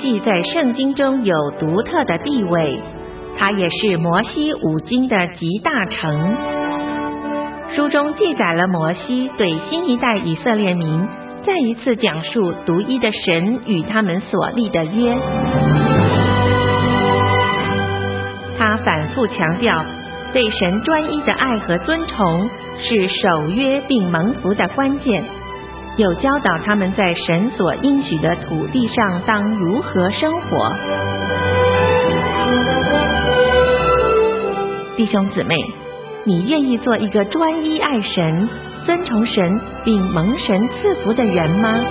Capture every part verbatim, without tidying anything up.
记》在圣经中有独特的地位，它也是摩西五经的集大成。书中记载了摩西对新一代以色列民再一次讲述独一的神与他们所立的约。他反复强调，对神专一的爱和尊崇是守约并蒙福的关键，有教导他们在神所应许的土地上当如何生活。弟兄姊妹，你愿意做一个专一爱神、尊崇神并蒙神赐福的人吗？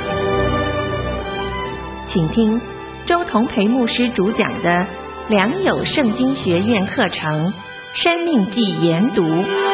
请听周同培牧师主讲的良友圣经学院课程《生命记》研读。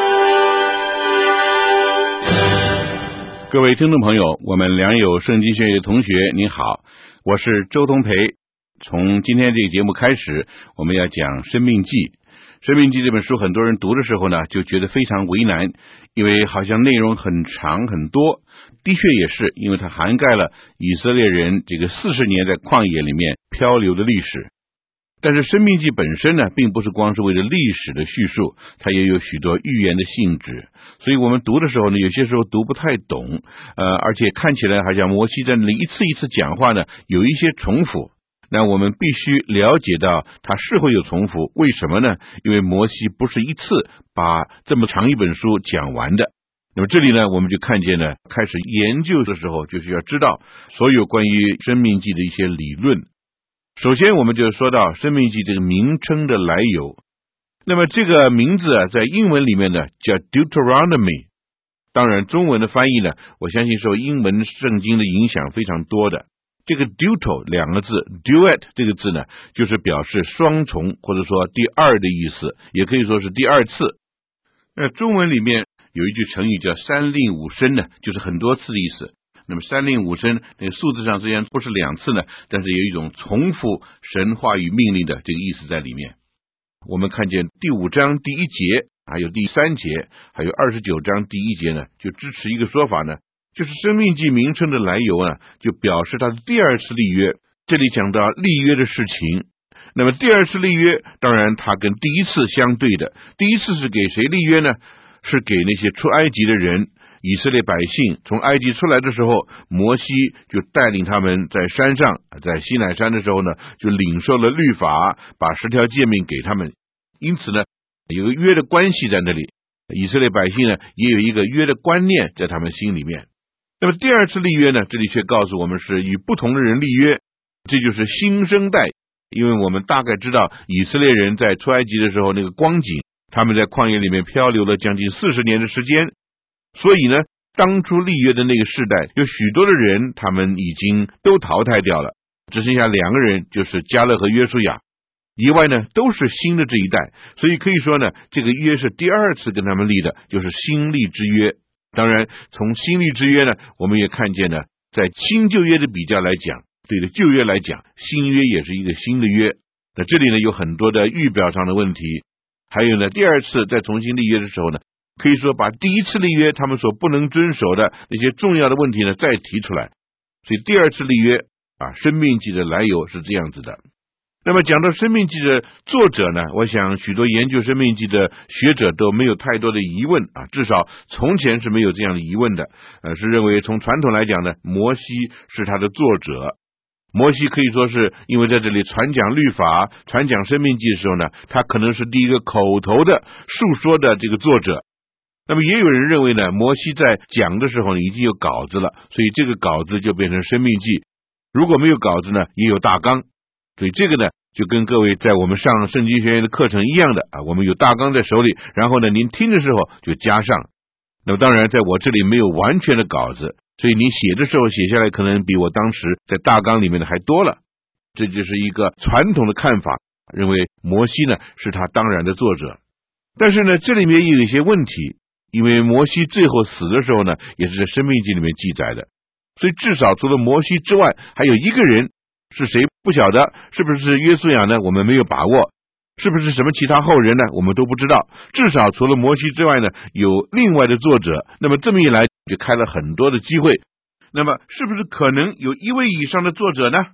各位听众朋友，我们良友圣经学院的同学您好，我是周同培。从今天这个节目开始，我们要讲《生命记》。《生命记》这本书很多人读的时候呢，就觉得非常为难，因为好像内容很长很多。的确也是，因为它涵盖了以色列人这个四十年在旷野里面漂流的历史。但是《生命记》本身呢，并不是光是为了历史的叙述，它也有许多预言的性质。所以我们读的时候呢，有些时候读不太懂，呃，而且看起来好像摩西在那里一次一次讲话呢，有一些重复。那我们必须了解到它是会有重复，为什么呢？因为摩西不是一次把这么长一本书讲完的。那么这里呢，我们就看见呢，开始研究的时候，就是要知道所有关于生命记的一些理论。首先我们就说到生命记这个名称的来由。那么这个名字啊，在英文里面呢叫 Deuteronomy， 当然中文的翻译呢，我相信受英文圣经的影响非常多的。这个 Deuter 两个字 Duet 这个字呢，就是表示双重或者说第二的意思，也可以说是第二次。那中文里面有一句成语叫三令五申呢，就是很多次的意思。那么三令五申那个数字上虽然不是两次呢，但是有一种重复神话语命令的这个意思在里面。我们看见第五章第一节，还有第三节，还有二十九章第一节呢，就支持一个说法呢，就是生命记名称的来由呢，就表示它的第二次立约。这里讲到立约的事情，那么第二次立约，当然它跟第一次相对的。第一次是给谁立约呢？是给那些出埃及的人，以色列百姓从埃及出来的时候，摩西就带领他们在山上，在西乃山的时候呢，就领受了律法，把十条诫命给他们。因此呢，有个约的关系在那里，以色列百姓呢，也有一个约的观念在他们心里面。那么第二次立约呢，这里却告诉我们是与不同的人立约，这就是新生代。因为我们大概知道以色列人在出埃及的时候那个光景，他们在旷野里面漂流了将近四十年的时间，所以呢，当初立约的那个世代有许多的人，他们已经都淘汰掉了，只剩下两个人，就是迦勒和约书亚，以外呢都是新的这一代。所以可以说呢，这个约是第二次跟他们立的，就是新立之约。当然从新立之约呢，我们也看见呢，在新旧约的比较来讲，对的旧约来讲，新约也是一个新的约。那这里呢有很多的预表上的问题，还有呢第二次再重新立约的时候呢，可以说把第一次立约他们所不能遵守的那些重要的问题呢再提出来。所以第二次立约啊，生命记的来由是这样子的。那么讲到生命记的作者呢，我想许多研究生命记的学者都没有太多的疑问啊，至少从前是没有这样的疑问的，呃，是认为从传统来讲呢，摩西是他的作者。摩西可以说是因为在这里传讲律法、传讲生命记的时候呢，他可能是第一个口头的述说的这个作者。那么也有人认为呢，摩西在讲的时候呢已经有稿子了，所以这个稿子就变成生命记。如果没有稿子呢，也有大纲。所以这个呢就跟各位在我们上圣经学院的课程一样的啊，我们有大纲在手里，然后呢您听的时候就加上。那么当然在我这里没有完全的稿子，所以你写的时候写下来可能比我当时在大纲里面的还多了。这就是一个传统的看法，认为摩西呢是他当然的作者。但是呢这里面也有一些问题，因为摩西最后死的时候呢也是在生命记里面记载的，所以至少除了摩西之外还有一个人，是谁不晓得，是不是约书亚呢我们没有把握，是不是什么其他后人呢我们都不知道。至少除了摩西之外呢有另外的作者，那么这么一来就开了很多的机会。那么是不是可能有一位以上的作者呢？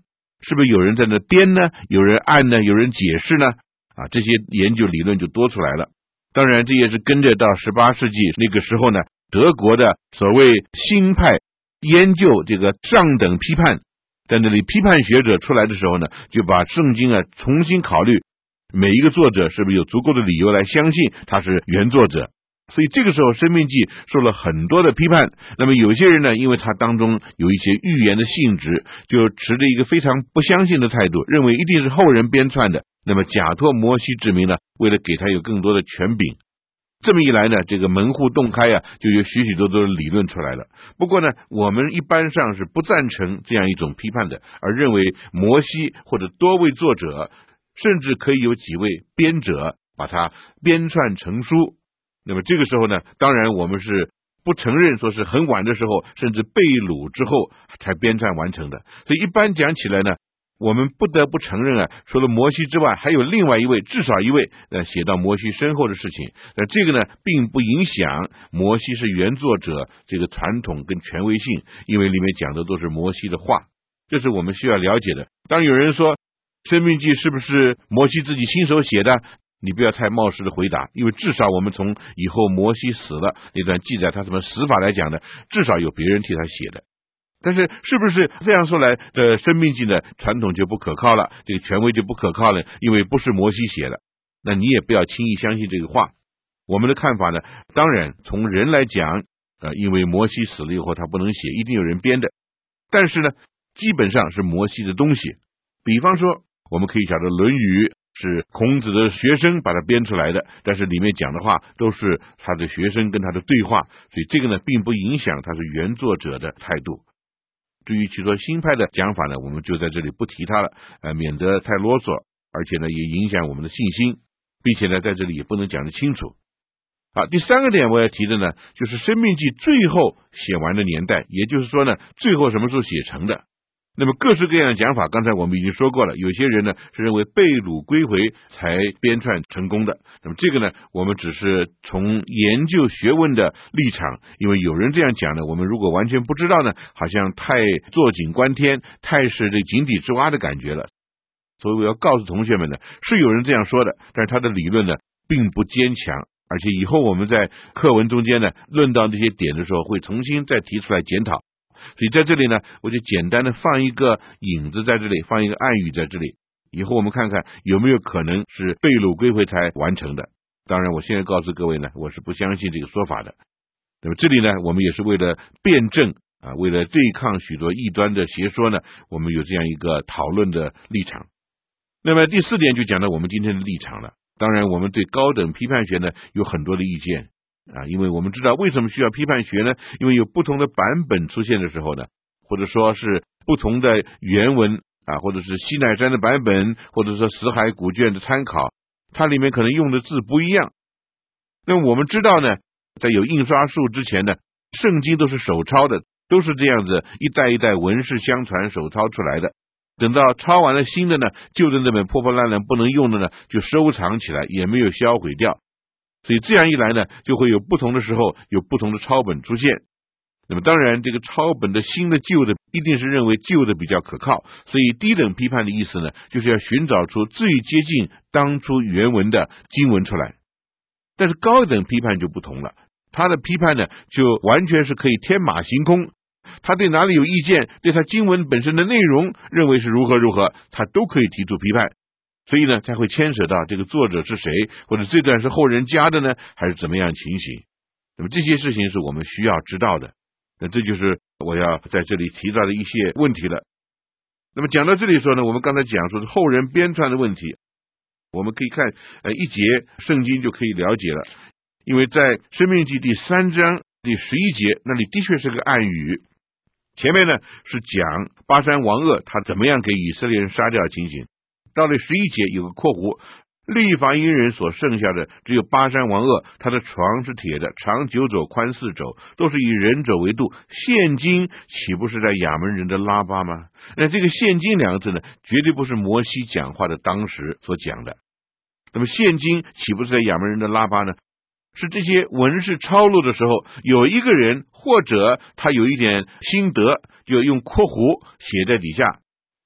是不是有人在那编呢？有人按呢？有人解释呢？啊，这些研究理论就多出来了。当然，这也是跟着到十八世纪那个时候呢，德国的所谓新派研究这个上等批判，在那里批判学者出来的时候呢，就把圣经啊重新考虑，每一个作者是不是有足够的理由来相信他是原作者。所以这个时候《申命记》受了很多的批判。那么有些人呢，因为它当中有一些预言的性质，就持着一个非常不相信的态度，认为一定是后人编撰的，那么假托摩西之名呢，为了给他有更多的权柄。这么一来呢，这个门户洞开啊，就有许许多多的理论出来了。不过呢，我们一般上是不赞成这样一种批判的，而认为摩西或者多位作者，甚至可以有几位编者把它编撰成书。那么这个时候呢，当然我们是不承认说是很晚的时候，甚至被掳之后才编撰完成的。所以一般讲起来呢，我们不得不承认啊，除了摩西之外，还有另外一位，至少一位呃写到摩西身后的事情。那这个呢，并不影响摩西是原作者这个传统跟权威性，因为里面讲的都是摩西的话，这是我们需要了解的。当有人说申命记是不是摩西自己亲手写的，你不要太冒失的回答，因为至少我们从以后摩西死了那段记载他什么死法来讲呢，至少有别人替他写的。但是是不是这样说来的申命记呢，传统就不可靠了，这个权威就不可靠了，因为不是摩西写的，那你也不要轻易相信这个话。我们的看法呢，当然从人来讲呃，因为摩西死了以后他不能写，一定有人编的，但是呢基本上是摩西的东西。比方说我们可以晓得论语是孔子的学生把它编出来的，但是里面讲的话都是他的学生跟他的对话，所以这个呢并不影响他是原作者的态度。至于许多新派的讲法呢，我们就在这里不提它了，呃，免得太啰嗦，而且呢也影响我们的信心，并且呢在这里也不能讲得清楚。好，第三个点我要提的呢，就是申命记最后写完的年代，也就是说呢最后什么时候写成的。那么各式各样的讲法，刚才我们已经说过了，有些人呢是认为被掳归回才编撰成功的。那么这个呢，我们只是从研究学问的立场，因为有人这样讲呢，我们如果完全不知道呢，好像太坐井观天，太是这井底之蛙的感觉了。所以我要告诉同学们呢，是有人这样说的，但是他的理论呢并不坚强，而且以后我们在课文中间呢论到这些点的时候，会重新再提出来检讨。所以在这里呢，我就简单的放一个引子在这里，放一个暗语在这里，以后我们看看有没有可能是被掳归回才完成的。当然我现在告诉各位呢，我是不相信这个说法的。那么这里呢，我们也是为了辩证啊，为了对抗许多异端的邪说呢，我们有这样一个讨论的立场。那么第四点就讲到我们今天的立场了。当然我们对高等批判学呢有很多的意见啊，因为我们知道为什么需要批判学呢？因为有不同的版本出现的时候呢，或者说是不同的原文啊，或者是西乃山的版本，或者说死海古卷的参考，它里面可能用的字不一样。那么我们知道呢，在有印刷术之前呢，圣经都是手抄的，都是这样子一代一代文士相传手抄出来的。等到抄完了新的呢，旧的那本破破烂烂不能用的呢，就收藏起来，也没有销毁掉。所以这样一来呢，就会有不同的时候有不同的抄本出现。那么当然这个抄本的新的旧的一定是认为旧的比较可靠，所以低等批判的意思呢，就是要寻找出最接近当初原文的经文出来。但是高等批判就不同了，他的批判呢就完全是可以天马行空，他对哪里有意见，对他经文本身的内容认为是如何如何，他都可以提出批判。所以呢才会牵扯到这个作者是谁，或者这段是后人加的呢，还是怎么样情形。那么这些事情是我们需要知道的，那这就是我要在这里提到的一些问题了。那么讲到这里说呢，我们刚才讲说是后人编撰的问题，我们可以看呃一节圣经就可以了解了。因为在申命记第三章第十一节那里的确是个暗语，前面呢是讲巴珊王噩他怎么样给以色列人杀掉的情形，到了十一节有个括弧，利乏音人所剩下的只有巴珊王噩，他的床是铁的，长九肘，宽四肘，都是以人肘为度。现今岂不是在亚门人的拉巴吗？那这个现今两个字呢，绝对不是摩西讲话的当时所讲的。那么现今岂不是在亚门人的拉巴呢？是这些文士抄录的时候，有一个人或者他有一点心得，就用括弧写在底下。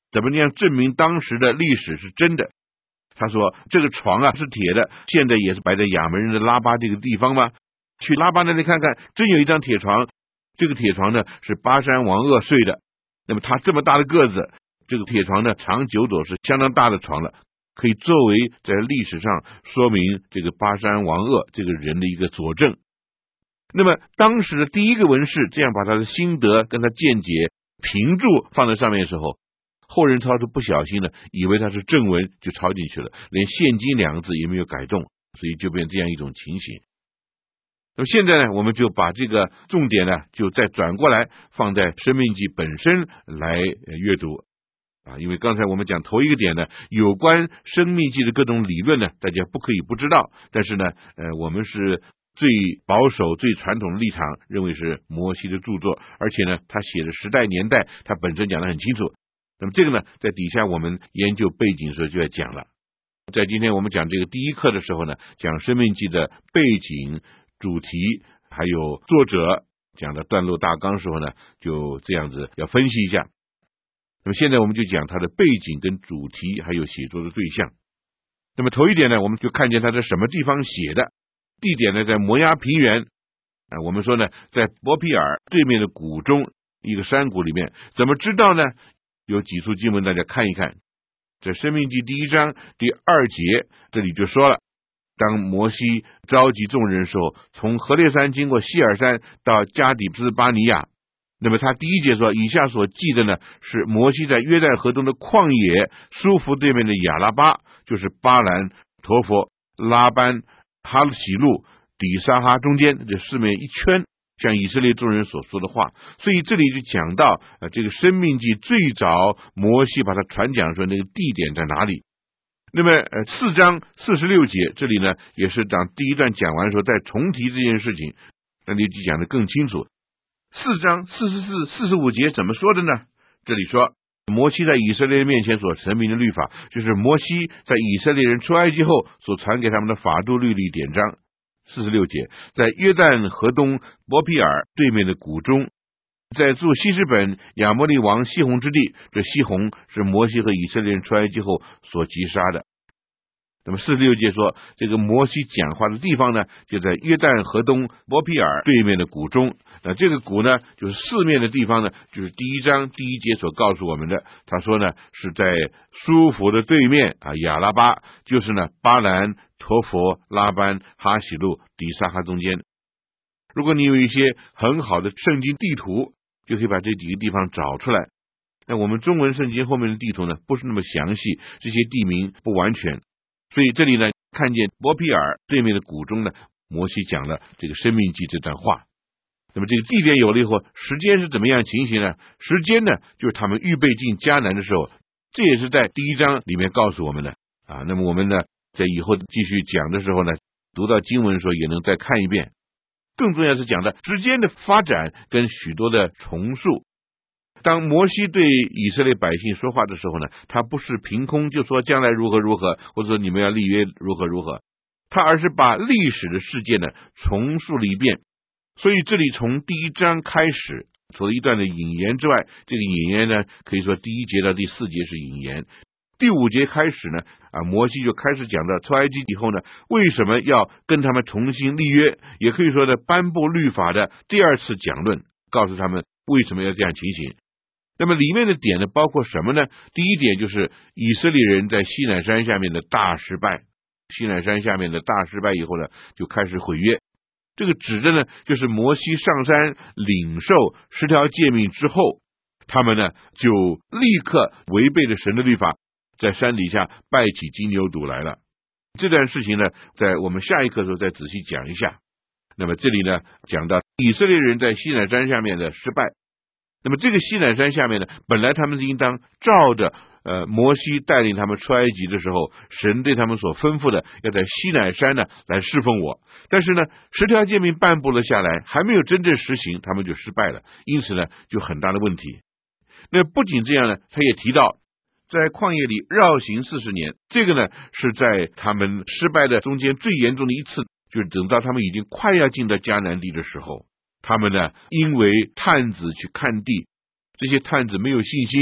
怎么样证明当时的历史是真的？他说这个床啊是铁的，现在也是摆在亚门人的拉巴这个地方吗？去拉巴那里看看，真有一张铁床，这个铁床呢是巴山王噩睡的。那么他这么大的个子，这个铁床呢长九斗，是相当大的床了，可以作为在历史上说明这个巴山王噩这个人的一个佐证。那么当时的第一个文士这样把他的心得跟他见解评注放在上面的时候，后人抄是不小心的，以为他是正文就抄进去了，连现今两个字也没有改动，所以就变这样一种情形。那么现在呢，我们就把这个重点呢就再转过来放在生命记本身来阅读啊，因为刚才我们讲头一个点呢，有关生命记的各种理论呢，大家不可以不知道，但是呢呃，我们是最保守最传统的立场，认为是摩西的著作，而且呢他写的时代年代他本身讲得很清楚。那么这个呢在底下我们研究背景的时候就要讲了。在今天我们讲这个第一课的时候呢，讲生命记的背景主题还有作者讲的段落大纲的时候呢，就这样子要分析一下。那么现在我们就讲它的背景跟主题还有写作的对象。那么头一点呢，我们就看见它在什么地方写的，地点呢在摩押平原啊，我们说呢在伯毗尔对面的谷中一个山谷里面。怎么知道呢？有几处经文大家看一看，在申命记第一章第二节这里就说了，当摩西召集众人的时候，从何烈山经过希尔山到加底斯巴尼亚。那么他第一节说，以下所记的呢是摩西在约旦河东的旷野舒服对面的亚拉巴，就是巴兰、陀佛、拉班、哈喜路、底沙哈中间这四面一圈，像以色列众人所说的话。所以这里就讲到呃，这个生命记最早摩西把它传讲说那个地点在哪里。那么呃，四章四十六节这里呢也是讲第一段讲完的时候再重提这件事情，那里就讲得更清楚。四章四十四、四十五节怎么说的呢？这里说摩西在以色列人面前所陈明的律法，就是摩西在以色列人出埃及后所传给他们的法度律例典章。四十六节，在约旦河东伯毗尔对面的谷中，在住希实本亚摩利王西宏之地，这西宏是摩西和以色列人出埃及后所击杀的。那么四十六节说，这个摩西讲话的地方呢，就在约旦河东伯毗尔对面的谷中。那这个谷呢，就是四面的地方呢，就是第一章第一节所告诉我们的。他说呢，是在舒服的对面啊，亚拉巴，就是呢巴兰、陀佛、拉班、哈喜路、底沙哈中间。如果你有一些很好的圣经地图，就可以把这几个地方找出来。那我们中文圣经后面的地图呢，不是那么详细，这些地名不完全。所以这里呢，看见伯毗尔对面的谷中呢，摩西讲了这个生命记这段话。那么这个地点有了以后，时间是怎么样情形呢？时间呢，就是他们预备进迦南的时候，这也是在第一章里面告诉我们的啊。那么我们呢，在以后继续讲的时候呢，读到经文的时候也能再看一遍。更重要是讲的时间的发展跟许多的重述。当摩西对以色列百姓说话的时候呢，他不是凭空就说将来如何如何，或者说你们要立约如何如何，他而是把历史的事件呢重述了一遍。所以这里从第一章开始，除了一段的引言之外，这个引言呢，可以说第一节到第四节是引言，第五节开始呢，啊，摩西就开始讲到出埃及以后呢，为什么要跟他们重新立约，也可以说呢，颁布律法的第二次讲论，告诉他们为什么要这样情形。那么里面的点呢，包括什么呢？第一点就是以色列人在西乃山下面的大失败，西乃山下面的大失败以后呢，就开始毁约。这个指的呢，就是摩西上山领受十条诫命之后，他们呢就立刻违背了神的律法，在山底下拜起金牛犊来了。这段事情呢，在我们下一课的时候再仔细讲一下。那么这里呢，讲到以色列人在西乃山下面的失败。那么这个西乃山下面呢，本来他们是应当照着呃摩西带领他们出埃及的时候，神对他们所吩咐的，要在西乃山呢来侍奉我。但是呢，十条诫命颁布了下来，还没有真正实行，他们就失败了，因此呢，就很大的问题。那不仅这样呢，他也提到在旷野里绕行四十年，这个呢是在他们失败的中间最严重的一次，就是等到他们已经快要进到迦南地的时候，他们呢因为探子去看地，这些探子没有信心，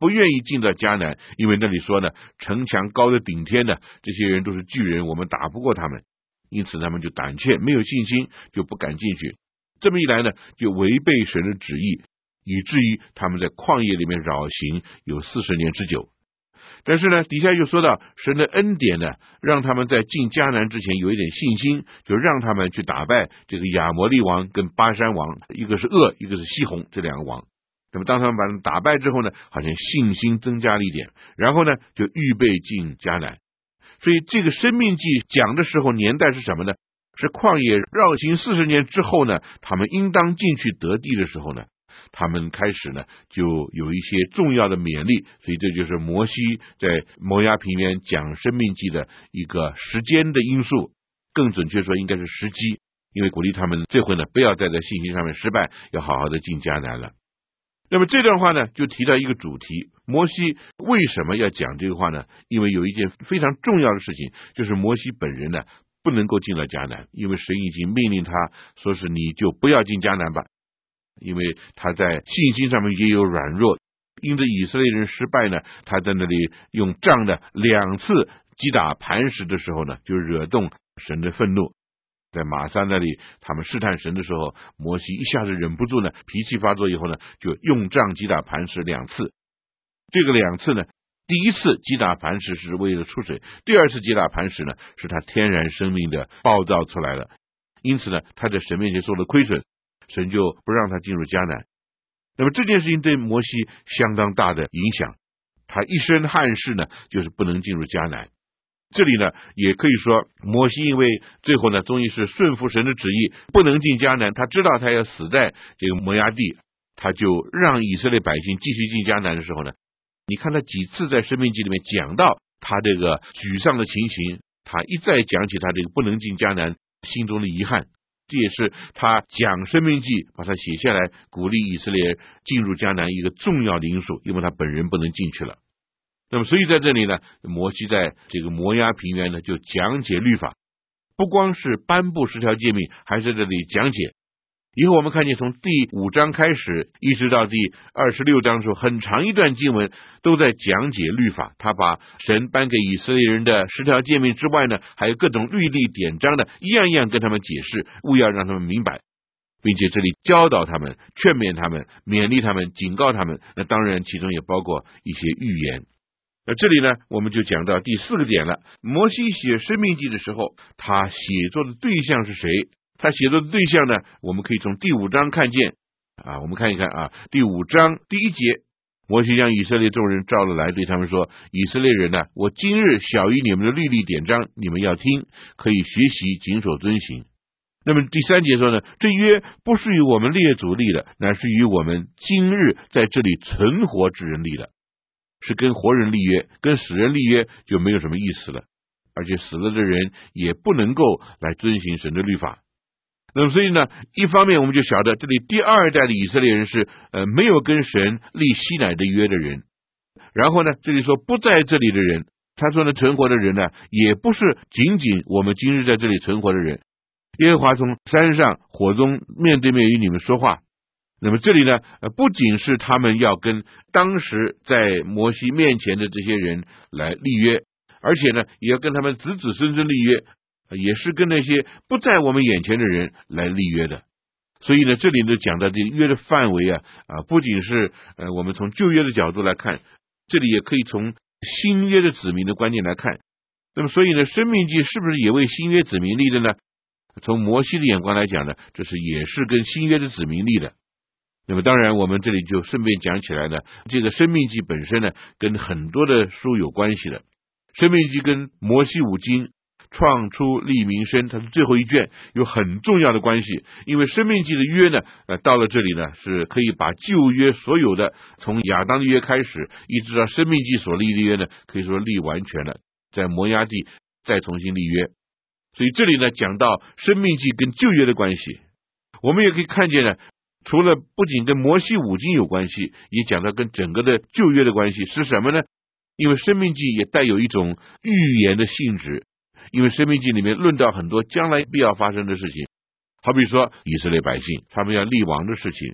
不愿意进到迦南，因为那里说呢，城墙高的顶天的，这些人都是巨人，我们打不过他们，因此他们就胆怯，没有信心，就不敢进去。这么一来呢，就违背神的旨意，以至于他们在旷野里面绕行有四十年之久。但是呢，底下又说到神的恩典呢，让他们在进迦南之前有一点信心，就让他们去打败这个亚摩利王跟巴珊王，一个是噩，一个是西宏，这两个王。那么当他们把他们打败之后呢，好像信心增加了一点，然后呢就预备进迦南。所以这个申命记讲的时候年代是什么呢？是旷野绕行四十年之后呢，他们应当进去得地的时候呢，他们开始呢就有一些重要的勉励。所以这就是摩西在摩押平原讲申命记的一个时间的因素，更准确说应该是时机，因为鼓励他们这回呢不要再在信心上面失败，要好好的进迦南了。那么这段话呢就提到一个主题，摩西为什么要讲这个话呢？因为有一件非常重要的事情，就是摩西本人呢不能够进了迦南，因为神已经命令他说是你就不要进迦南吧，因为他在信心上面也有软弱，因着以色列人失败呢，他在那里用杖的两次击打磐石的时候呢，就惹动神的愤怒。在马撒那里他们试探神的时候，摩西一下子忍不住呢，脾气发作以后呢，就用杖击打磐石两次。这个两次呢，第一次击打磐石是为了出水，第二次击打磐石呢，是他天然生命的暴躁出来了。因此呢，他在神面前受了亏损，神就不让他进入迦南。那么这件事情对摩西相当大的影响，他一生憾事呢，就是不能进入迦南。这里呢，也可以说摩西因为最后呢，终于是顺服神的旨意，不能进迦南，他知道他要死在这个摩押地，他就让以色列百姓继续进迦南的时候呢，你看他几次在申命记里面讲到他这个沮丧的情形，他一再讲起他这个不能进迦南心中的遗憾，这也是他讲申命记把它写下来，鼓励以色列进入迦南一个重要的因素，因为他本人不能进去了。那么所以在这里呢，摩西在这个摩押平原呢就讲解律法，不光是颁布十条诫命，还在这里讲解。以后我们看见从第五章开始一直到第二十六章的时候，很长一段经文都在讲解律法。他把神颁给以色列人的十条诫命之外呢，还有各种律例典章的，一样一样跟他们解释，务要让他们明白，并且这里教导他们、劝勉他们、勉励他们、警告他们。那当然其中也包括一些预言。那这里呢，我们就讲到第四个点了。摩西写申命记的时候，他写作的对象是谁？他写作的对象呢，我们可以从第五章看见啊。我们看一看啊，第五章第一节，摩西将以色列众人召了来，对他们说：以色列人呢、啊，我今日晓谕你们的律例典章，你们要听，可以学习谨守遵行。那么第三节说呢，这约不是与我们列祖立的，乃是与我们今日在这里存活之人立的。是跟活人立约，跟死人立约就没有什么意思了，而且死了的人也不能够来遵行神的律法。那么所以呢，一方面我们就晓得这里第二代的以色列人是呃没有跟神立西乃的约的人。然后呢，这里说不在这里的人，他说呢存活的人呢，也不是仅仅我们今日在这里存活的人。耶和华从山上火中面对面与你们说话。那么这里呢，不仅是他们要跟当时在摩西面前的这些人来立约，而且呢，也要跟他们子子孙孙立约，也是跟那些不在我们眼前的人来立约的。所以呢，这里呢讲到这约的范围啊，啊，不仅是呃我们从旧约的角度来看，这里也可以从新约的子民的观念来看。那么所以呢，申命记是不是也为新约子民立的呢？从摩西的眼光来讲呢，这是也是跟新约的子民立的。那么当然我们这里就顺便讲起来呢，这个申命记本身呢跟很多的书有关系的。申命记跟摩西五经、创出立民申，它是最后一卷，有很重要的关系。因为申命记的约呢呃，到了这里呢是可以把旧约所有的从亚当的约开始一直到申命记所立的约呢，可以说立完全了，在摩押地再重新立约。所以这里呢讲到申命记跟旧约的关系，我们也可以看见呢，除了不仅跟摩西五经有关系，也讲到跟整个的旧约的关系是什么呢？因为申命记也带有一种预言的性质，因为申命记里面论到很多将来必要发生的事情，好比说以色列百姓他们要立王的事情，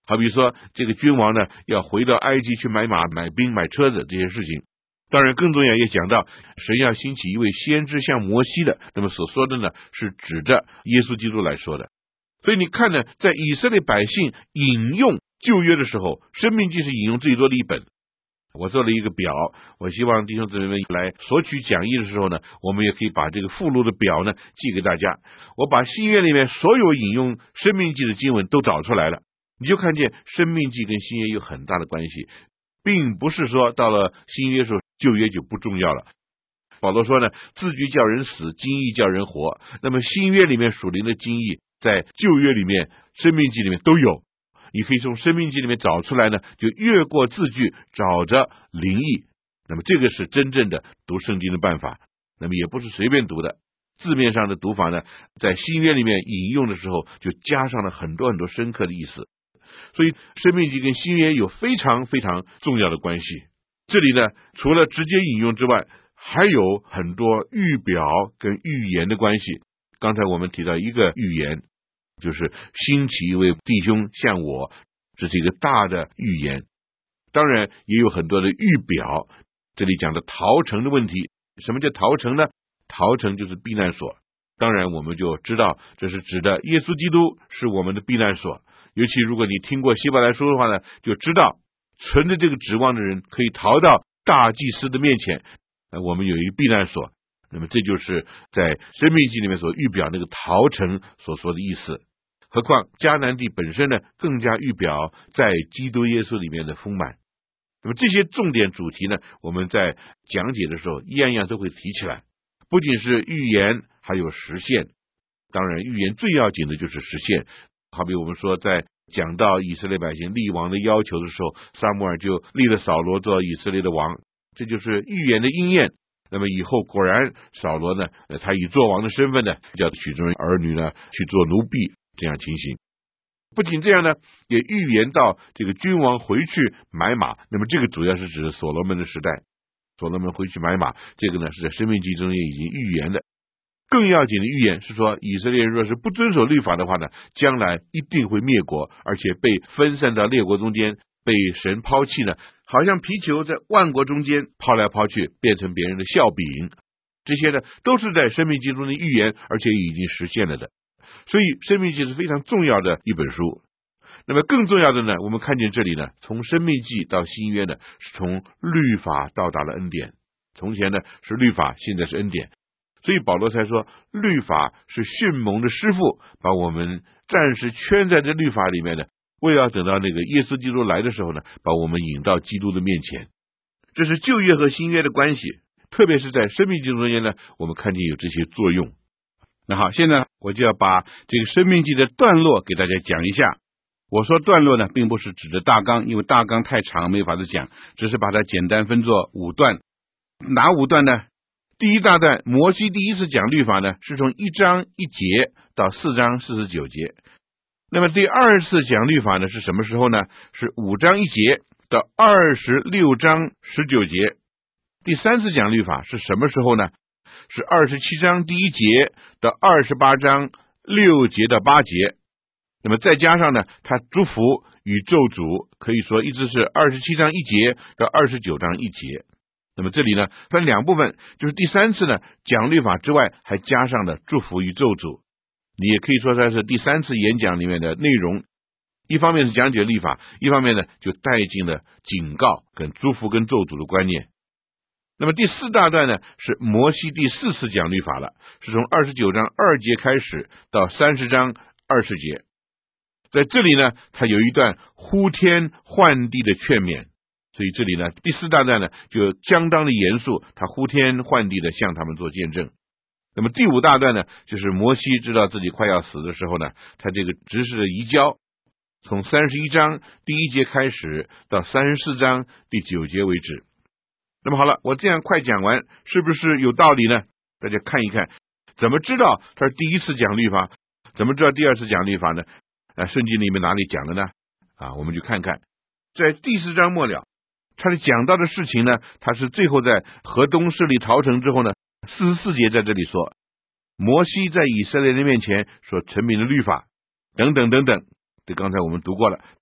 好比说这个君王呢要回到埃及去买马、买兵、买车子这些事情。当然更重要也讲到神要兴起一位先知像摩西的，那么所说的呢是指着耶稣基督来说的。所以你看呢，在以色列百姓引用旧约的时候，申命记是引用最多的一本。我做了一个表，我希望弟兄姊妹们来索取讲义的时候呢，我们也可以把这个附录的表呢寄给大家。我把新约里面所有引用申命记的经文都找出来了，你就看见申命记跟新约有很大的关系，并不是说到了新约的时候旧约就不重要了。保罗说呢，字句叫人死，经义叫人活。那么新约里面属灵的经义在旧约里面申命记里面都有，你可以从申命记里面找出来呢，就越过字句找着灵意。那么这个是真正的读圣经的办法，那么也不是随便读的。字面上的读法呢，在新约里面引用的时候就加上了很多很多深刻的意思。所以申命记跟新约有非常非常重要的关系。这里呢，除了直接引用之外，还有很多预表跟预言的关系。刚才我们提到一个预言，就是兴起一位弟兄像我，这是一个大的预言。当然也有很多的预表，这里讲的逃城的问题。什么叫逃城呢？逃城就是避难所。当然我们就知道这是指的耶稣基督是我们的避难所。尤其如果你听过希伯来书的话呢，就知道存着这个指望的人可以逃到大祭司的面前，我们有一个避难所。那么这就是在申命记里面所预表那个逃城所说的意思。何况迦南地本身呢，更加预表在基督耶稣里面的丰满。那么这些重点主题呢，我们在讲解的时候一样一样都会提起来，不仅是预言，还有实现。当然预言最要紧的就是实现。好比我们说在讲到以色列百姓立王的要求的时候，撒母耳就立了扫罗做以色列的王，这就是预言的应验。那么以后果然扫罗呢，他以做王的身份呢，叫许多儿女呢去做奴婢，这样情形。不仅这样呢，也预言到这个君王回去买马。那么这个主要是指所罗门的时代，所罗门回去买马，这个呢是在申命记中也已经预言的。更要紧的预言是说，以色列人若是不遵守律法的话呢，将来一定会灭国，而且被分散到列国中间，被神抛弃呢，好像皮球在万国中间抛来抛去，变成别人的笑柄。这些呢都是在申命记中的预言，而且已经实现了的。所以申命记是非常重要的一本书。那么更重要的呢，我们看见这里呢，从申命记到新约呢，是从律法到达了恩典。从前呢是律法，现在是恩典。所以保罗才说，律法是训蒙的师傅，把我们暂时圈在这律法里面的，为了等到那个耶稣基督来的时候呢，把我们引到基督的面前。这是旧约和新约的关系，特别是在生命记中间呢，我们看见有这些作用。那好，现在我就要把这个生命记的段落给大家讲一下。我说段落呢，并不是指的大纲，因为大纲太长没法子讲，只是把它简单分作五段。哪五段呢？第一大段，摩西第一次讲律法呢，是从一章一节到四章四十九节。那么第二次讲律法呢，是什么时候呢？是五章一节到二十六章十九节。第三次讲律法是什么时候呢？是二十七章第一节到二十八章六节到八节。那么再加上呢，他祝福与咒诅，可以说一直是二十七章一节到二十九章一节。那么这里呢分两部分，就是第三次呢讲律法之外，还加上了祝福与咒诅。你也可以说它是第三次演讲里面的内容，一方面是讲解律法，一方面呢就带进了警告跟祝福跟咒诅的观念。那么第四大段呢是摩西第四次讲律法了，是从二十九章二节开始到三十章二十节。在这里呢，他有一段呼天唤地的劝勉，所以这里呢第四大段呢就相当的严肃，他呼天唤地的向他们做见证。那么第五大段呢，就是摩西知道自己快要死的时候呢，他这个执事的移交，从三十一章第一节开始到三十四章第九节为止。那么好了，我这样快讲完，是不是有道理呢？大家看一看，怎么知道他是第一次讲律法？怎么知道第二次讲律法呢？啊，圣经里面哪里讲的呢？啊，我们就看看，在第四章末了，他的讲到的事情呢，他是最后在河东势力逃城之后呢，四十四节在这里说，摩西在以色列人面前所陈明的律法等等等等，这刚才我们读过了。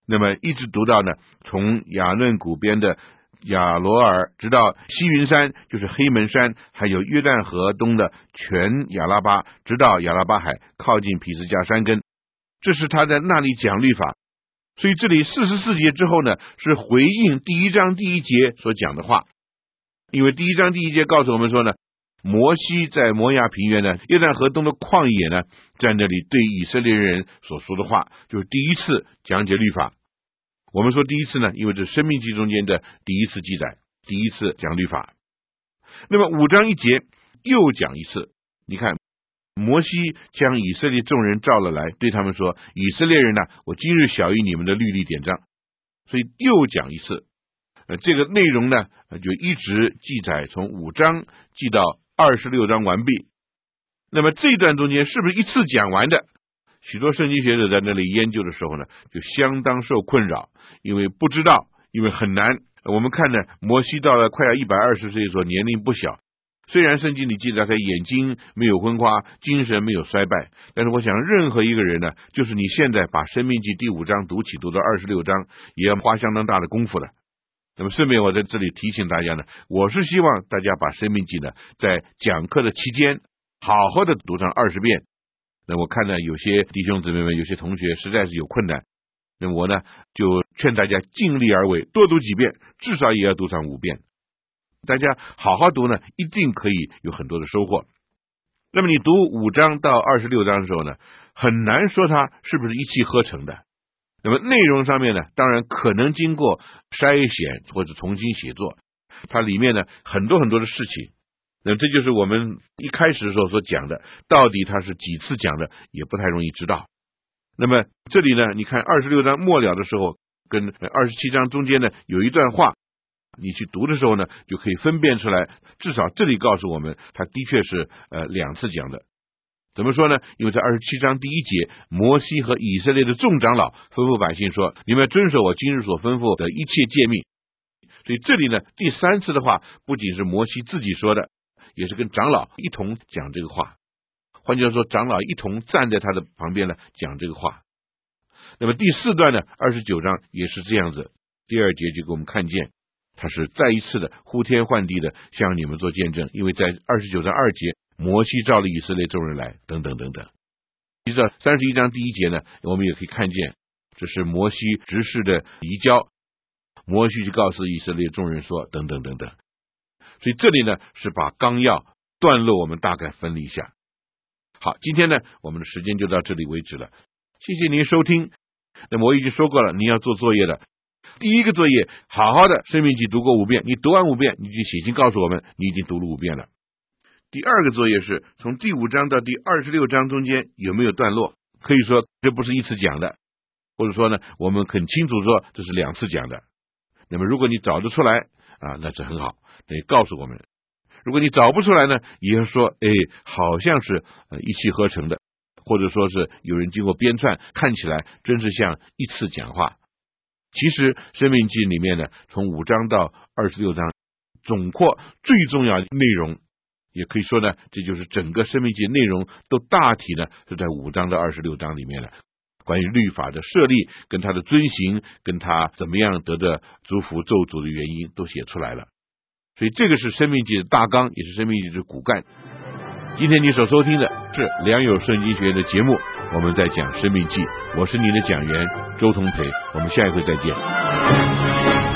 那么一直读到呢，从雅嫩谷边的亚罗尔，直到西云山，就是黑门山，还有约旦河东的全亚拉巴，直到亚拉巴海靠近毗斯加山根。这是他在那里讲律法。所以这里四十四节之后呢，是回应第一章第一节所讲的话。因为第一章第一节告诉我们说呢，摩西在摩亚平原呢，约旦河东的旷野呢，在那里对以色列人所说的话，就是第一次讲解律法。我们说第一次呢，因为这生命记中间的第一次记载，第一次讲律法。那么五章一节又讲一次，你看摩西将以色列众人召了来，对他们说，以色列人呢，我今日晓谕你们的律例典章。所以又讲一次，呃，这个内容呢，就一直记载，从五章记到二十六章完毕。那么这一段中间是不是一次讲完的？许多圣经学者在那里研究的时候呢，就相当受困扰，因为不知道，因为很难。我们看呢，摩西到了快要一百二十岁的时候，年龄不小。虽然圣经里记载他眼睛没有昏花，精神没有衰败，但是我想任何一个人呢，就是你现在把申命记第五章读起，读到二十六章，也要花相当大的功夫的。那么顺便我在这里提醒大家呢，我是希望大家把申命记呢，在讲课的期间好好的读上二十遍。那我看呢，有些弟兄姊妹们，有些同学实在是有困难，那么我呢就劝大家尽力而为，多读几遍，至少也要读上五遍。大家好好读呢，一定可以有很多的收获。那么你读五章到二十六章的时候呢，很难说它是不是一气呵成的。那么内容上面呢，当然可能经过筛选或者重新写作，它里面呢很多很多的事情。那么这就是我们一开始的时候所讲的，到底它是几次讲的，也不太容易知道。那么这里呢，你看二十六章末了的时候，跟二十七章中间呢有一段话，你去读的时候呢，就可以分辨出来，至少这里告诉我们，它的确是呃两次讲的。怎么说呢？因为在二十七章第一节，摩西和以色列的众长老吩咐百姓说，你们要遵守我今日所吩咐的一切诫命。所以这里呢，第三次的话，不仅是摩西自己说的，也是跟长老一同讲这个话。换句话说，长老一同站在他的旁边呢，讲这个话。那么第四段呢，二十九章也是这样子，第二节就给我们看见，他是再一次的呼天唤地的向你们做见证，因为在二十九章二节，摩西召了以色列众人来，等等等等。接着三十一章第一节呢，我们也可以看见，这是摩西执事的移交，摩西就告诉以色列众人说，等等等等。所以这里呢，是把纲要段落我们大概分了一下。好，今天呢，我们的时间就到这里为止了，谢谢您收听。那么我已经说过了，您要做作业了。第一个作业，好好的申命记读过五遍，你读完五遍，你就写信告诉我们你已经读了五遍了。第二个作业是从第五章到第二十六章中间有没有段落，可以说这不是一次讲的，或者说呢，我们很清楚说这是两次讲的。那么如果你找得出来啊，那是很好，得告诉我们。如果你找不出来呢，也要说，哎，好像是呃一气呵成的，或者说是有人经过编撰，看起来真是像一次讲话。其实申命记里面呢，从五章到二十六章总括最重要的内容，也可以说呢，这就是整个申命记内容都大体呢是在五章到二十六章里面了。关于律法的设立，跟他的遵行，跟他怎么样得的祝福咒诅的原因都写出来了。所以这个是申命记的大纲，也是申命记的骨干。今天你所收听的是良友圣经学院的节目，我们在讲申命记，我是您的讲员周同培，我们下一回再见。